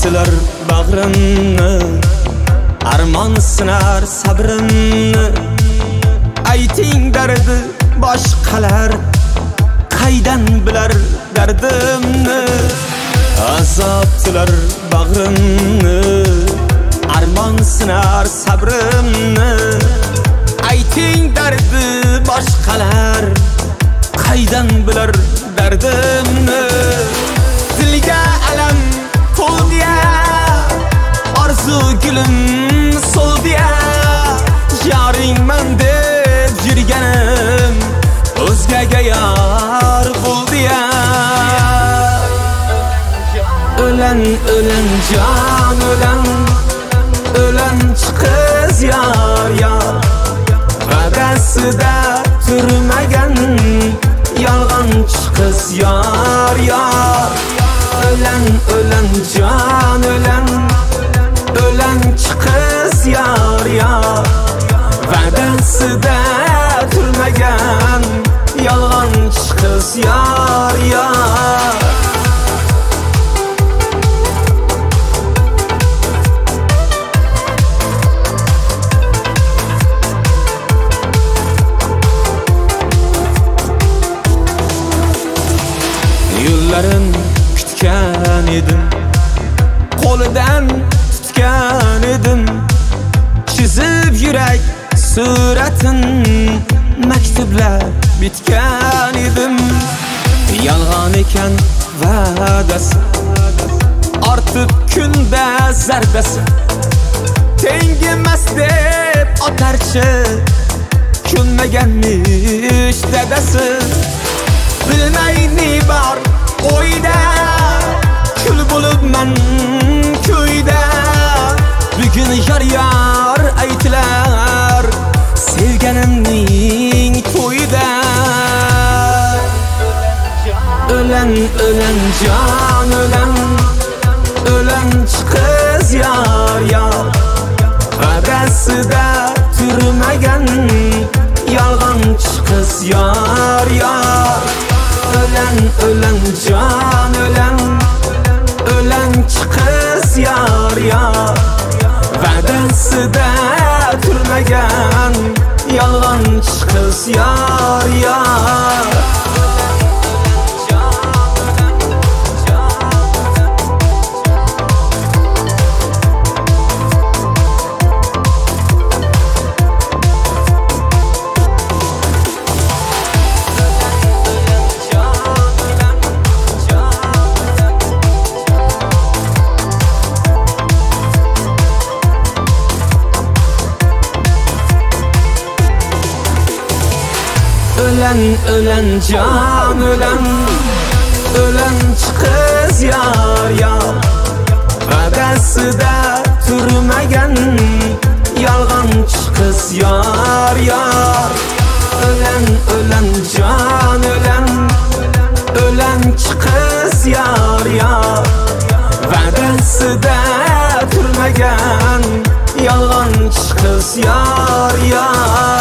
azobtilar bag'rimni, armon sinar sabrimni. Ayting dardi boshqalar qaydan bilar dardimni. Azobtilar bag'rimni, armon sinar sabrimni. Ayting dardi boshqalar qaydan bilar dardimni. Dilga alam to'ldiya, orzu gulim so'ldiya. Yoringman deb yurganim o'zgaga yor bo'ldiya. Ölen ölen can ölen, ölen qiz yar yar. Va'dasida turmagan yolg'onchi qiz yar yar. Ölen ölen can ölen, ölen qiz yar yar. Va'dasida turmagan yolg'onchi qiz yar yar. Yo'llarin kutgan edim, qo'lidan tutgan edim. Chizib yurak suratin, maktublar bitgan edim. Yolg'on ekan va'dasi, ortib kunda zarbasi. Tengimas deb otarchi, ko'nmaganmish dadasi. Bilmay ne bor o'yda, kul bo'libman ko'yda. Bugun yar aytilar sevganimning to'yida. Ölen ölen can ölen, ölen qiz yar yar. Va'dasida turmagan yolg'onchi qiz yar yar. Ölen ölen can ölen, ölen qiz yar yar. Va'dasida turmagan yolg'onchi qiz yar yar. Ölen ölen can ölen, ölen qiz yar yar. Va'dasida turmagan yolg'onchi qiz yar yar. Ölen ölen can ölen, ölen qiz yar yar. Va'dasida turmagan yolg'onchi qiz yar yar.